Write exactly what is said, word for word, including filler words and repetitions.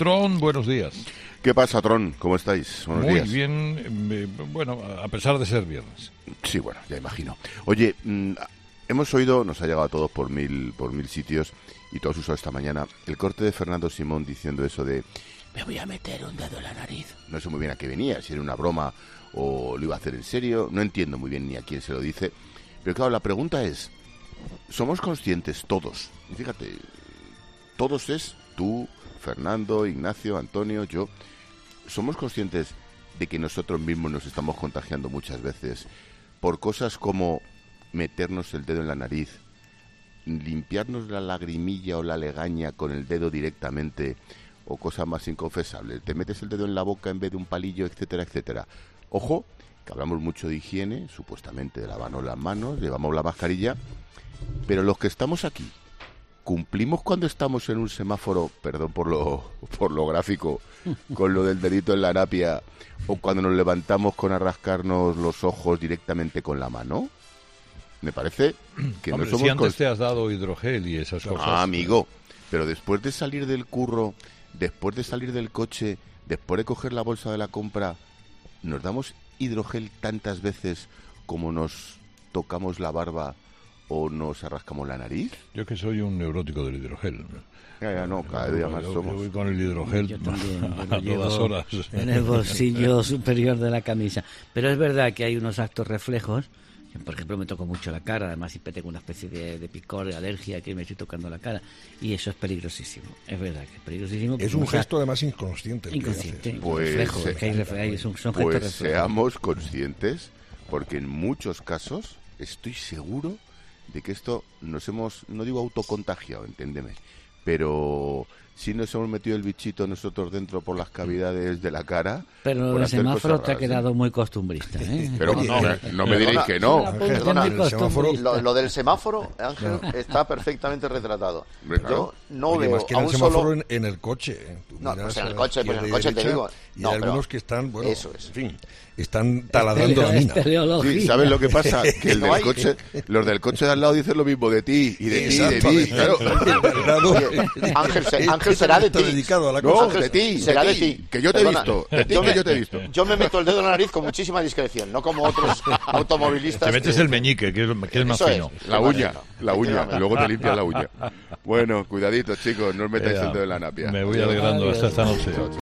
Tron, buenos días. ¿Qué pasa, Tron? ¿Cómo estáis? Buenos Muy días. bien, eh, bueno, a pesar de ser viernes. Sí, bueno, ya imagino. Oye, mmm, hemos oído, nos ha llegado a todos por mil, por mil sitios, y todos usado esta mañana, el corte de Fernando Simón diciendo eso de me voy a meter un dedo en la nariz. No sé muy bien a qué venía, si era una broma o lo iba a hacer en serio. No entiendo muy bien ni a quién se lo dice. Pero claro, la pregunta es, ¿somos conscientes todos? Y fíjate, todos es tú, Fernando, Ignacio, Antonio, yo. ¿Somos conscientes de que nosotros mismos nos estamos contagiando muchas veces por cosas como meternos el dedo en la nariz, limpiarnos la lagrimilla o la legaña con el dedo directamente, o cosas más inconfesables? Te metes el dedo en la boca en vez de un palillo, etcétera, etcétera. Ojo, que hablamos mucho de higiene, supuestamente de lavarnos las manos, llevamos la mascarilla, pero los que estamos aquí, ¿cumplimos cuando estamos en un semáforo, perdón por lo, por lo gráfico, con lo del dedito en la napia, o cuando nos levantamos con a rascarnos los ojos directamente con la mano? Me parece que Hombre, no somos... si antes cons- te has dado hidrogel y esas cosas... Ah, amigo, pero después de salir del curro, después de salir del coche, después de coger la bolsa de la compra, ¿nos damos hidrogel tantas veces como nos tocamos la barba o nos arrascamos la nariz? Yo que soy un neurótico del hidrogel. Ya, ya, no, cada día más Yo- somos. Yo voy con el hidrogel Yo también, yo lo a todas llevo horas. en el bolsillo superior de la camisa. Pero es verdad que hay unos actos reflejos. Por ejemplo, me toco mucho la cara, además siempre tengo una especie de, de picor, de alergia, que me estoy tocando la cara, y eso es peligrosísimo. Es verdad que es peligrosísimo. Es un gesto además inconsciente. el que inconsciente. haces. Pues, reflejo, eh, es que hay refle- hay- son, son Pues gestos reflejos. seamos conscientes, porque en muchos casos estoy seguro de que esto nos hemos, no digo autocontagiado, entiéndeme, pero sí nos hemos metido el bichito nosotros dentro por las cavidades de la cara. Pero por el hacer semáforo cosas te ha raras, ¿eh? quedado muy costumbrista, ¿eh? Pero Oye, no, eh, no me diréis perdona, que no. Ángel, Ángel, muy el semáforo, costumbrista. Lo, lo del semáforo, Ángel, está perfectamente retratado. Hombre, claro. Yo no Oye, veo más que a en el un semáforo solo... en, en el coche. ¿eh? Tú No, miras pues en el a coche, pues en el izquierda y coche te derecha, digo. Y No, hay pero algunos que están, bueno, eso es. en fin, están taladrando la mina. Estereología. Sí, ¿sabes lo que pasa? Que el No del hay- coche, los del coche de al lado dicen lo mismo de ti y de ti y de Exacto, mí. Claro. Oye, Ángel, se- Ángel será de Está ti. dedicado a la No, cosa. de ti, será de de ti, ti. que yo te he Perdona, visto, de ti yo que me- yo te he visto. Yo me meto el dedo en la nariz con muchísima discreción, no como otros automovilistas. Te metes que- el meñique, que es, que es más Eso es. fino. La uña, la uña, Efectivamente. y luego te limpias la uña. Bueno, cuidadito, chicos, no os metáis Ea, el dedo en la napia. Me voy alegrando hasta esta noche.